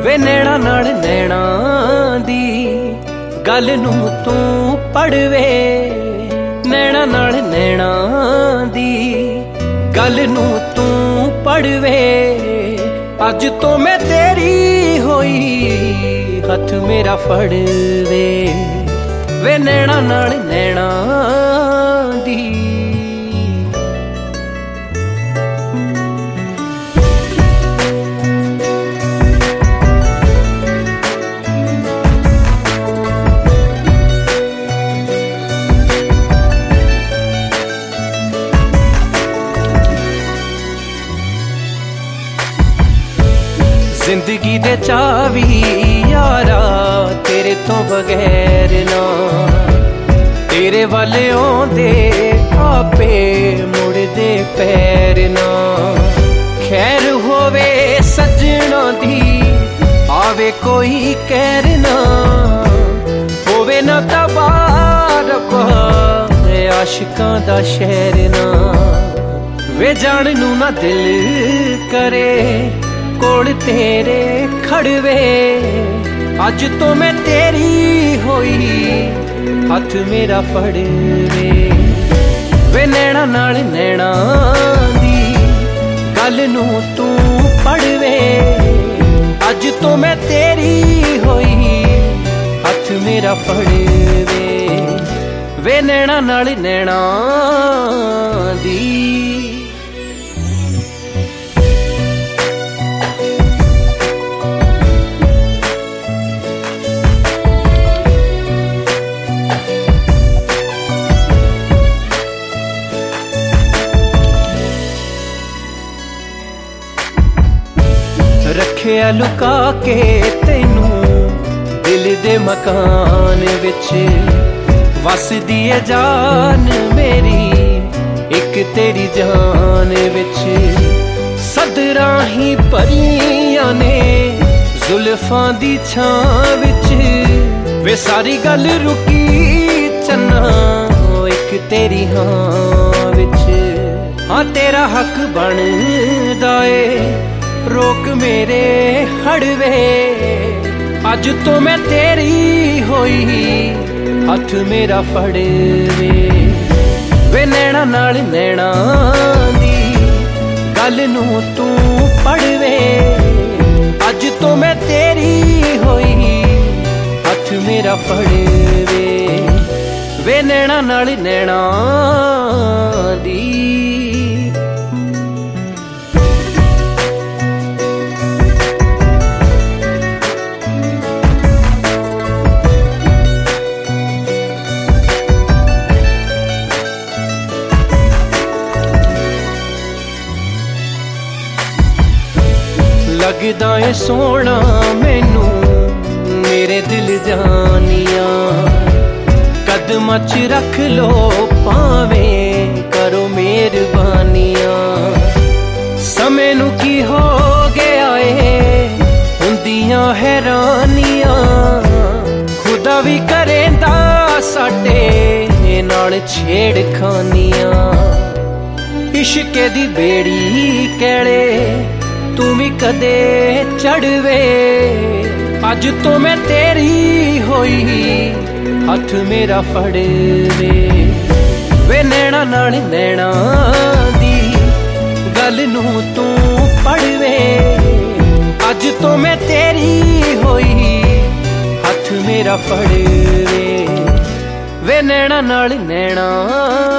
ਵੇ ਨੈਣਾ ਨਾਲ ਨੈਣਾ ਦੀ ਗੱਲ ਨੂੰ ਤੂੰ ਪੜਵੇ, ਨੈਣਾ ਨਾਲ ਨੈਣਾ ਦੀ ਗੱਲ ਨੂੰ ਤੂੰ ਪੜਵੇ। ਅੱਜ ਤੋਂ ਮੈਂ ਤੇਰੀ ਹੋਈ ਹੱਥ ਮੇਰਾ ਫੜਵੇ, ਵੇ ਨੈਣਾ ਨਾਲ ਨੈਣਾ ਦੀ। ਜ਼ਿੰਦਗੀ ਦੇ ਚਾਵੀ ਯਾਰਾ ਤੇਰੇ ਤੋਂ ਬਗੈਰ ਨਾ, ਤੇਰੇ ਵੱਲ ਆਉਂਦੇ ਆਪੇ ਮੁੜਦੇ ਪੈਰ ਨਾ। ਖੈਰ ਹੋਵੇ ਸੱਜਣਾ ਦੀ ਆਵੇ ਕੋਈ ਕਹਿਰ ਨਾ, ਹੋਵੇ ਨਾ ਤਬਾਰਕ ਆਸ਼ਿਕਾਂ ਦਾ ਸ਼ਹਿਰ ਨਾ। ਵੇ ਜਾਣ ਨੂੰ ਨਾ ਦਿਲ ਕਰੇ ਕੋਲ ਤੇਰੇ ਖੜਵੇ, ਅੱਜ ਤੋਂ ਮੈਂ ਤੇਰੀ ਹੋਈ ਹੱਥ ਮੇਰਾ ਫੜਵੇ, ਵੇ ਨੈਣਾ ਨਾਲ ਨੈਣਾ ਦੀ ਗੱਲ ਨੂੰ ਤੂੰ ਪੜਵੇ। ਅੱਜ ਤੋਂ ਮੈਂ ਤੇਰੀ ਹੋਈ ਹੱਥ ਮੇਰਾ ਫੜਵੇ, ਵੇ ਨੈਣਾ ਨਾਲ ਨੈਣਾ ਦੀ। ਰੱਖਿਆ ਲੁਕਾ ਕੇ ਤੈਨੂੰ ਦਿਲ ਦੇ ਮਕਾਨ ਵਿੱਚ, ਵਸਦੀ ਏ ਜਾਨ ਮੇਰੀ ਇੱਕ ਤੇਰੀ ਜਾਨ ਵਿੱਚ। ਸਦਰਾਂ ਹੀ ਭਰੀਆਂ ਨੇ ਜ਼ੁਲਫਾਂ ਦੀ ਛਾਂ ਵਿੱਚ, ਵੇ ਸਾਰੀ ਗੱਲ ਰੁਕੀ ਚੰਨਾ ਇੱਕ ਤੇਰੀ ਹਾਂ ਵਿੱਚ। ਹਾਂ ਤੇਰਾ ਹੱਕ ਬਣਦਾ ਏ ਰੋਕ ਮੇਰੇ ਹੜਵੇ, ਅੱਜ ਤੋਂ ਮੈਂ ਤੇਰੀ ਹੋਈ ਹੱਥ ਮੇਰਾ ਫੜਵੇ, ਵੇ ਨੈਣਾ ਨਾਲ ਨੈਣਾ ਦੀ ਗੱਲ ਨੂੰ ਤੂੰ ਪੜਵੇ। ਅੱਜ ਤੋਂ ਮੈਂ ਤੇਰੀ ਹੋਈ ਹੱਥ ਮੇਰਾ ਫੜਵੇ, ਵੇ ਨੈਣਾ ਨਾਲ ਨੈਣਾ ਦੀ। ਲੱਗਦਾ ਏ ਸੋਹਣਾ ਮੈਨੂੰ ਮੇਰੇ ਦਿਲ ਜਾਨੀਆਂ, ਕਦਮਾਂ 'ਚ ਰੱਖ ਲੋ ਭਾਵੇਂ ਕਰੋ ਮਿਹਰਬਾਨੀਆਂ। ਸਮੇਂ ਨੂੰ ਕੀ ਹੋ ਗਿਆ ਏ ਹੁੰਦੀਆਂ ਹੈਰਾਨੀਆਂ, ਖੁਦਾ ਵੀ ਕਰੇਂਦਾ ਸਾਡੇ ਨਾਲ ਛੇੜਖਾਨੀਆਂ। ਇਸ਼ਕੇ ਦੀ ਬੇੜੀ ਕਹਿਲੇ ਤੂੰ ਵੀ ਕਦੇ ਚੜਵੇ, ਅੱਜ ਤੋਂ ਮੈਂ ਤੇਰੀ ਹੋਈ ਹੱਥ ਮੇਰਾ ਫੜਵੇ, ਵੇ ਨੈਣਾ ਨਾਲ ਨੈਣਾ ਦੀ ਗੱਲ ਨੂੰ ਤੂੰ ਪੜਵੇ। ਅੱਜ ਤੋਂ ਮੈਂ ਤੇਰੀ ਹੋਈ ਹੱਥ ਮੇਰਾ ਫੜਵੇ, ਵੇ ਨੈਣਾ ਨਾਲ ਨੈਣਾ